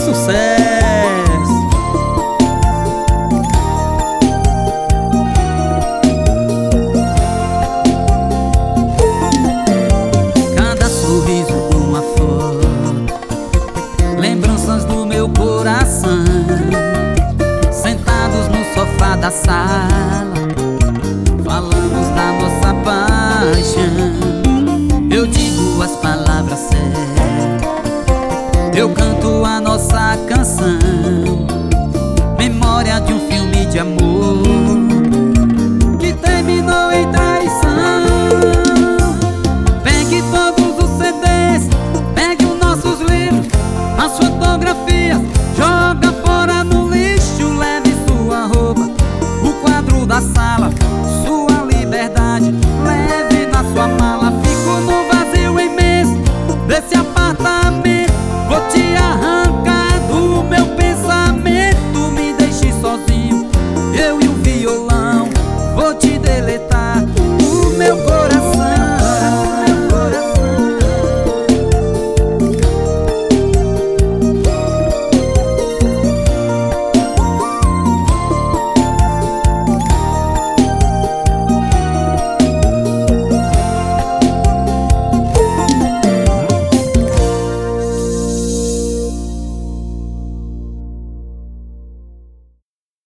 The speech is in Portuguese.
sucesso. Cada sorriso uma foto, lembranças do meu coração, sentados no sofá da sala, falamos da nossa paixão. Eu digo as palavras certas, eu canto a nossa canção, memória de um filme de amor.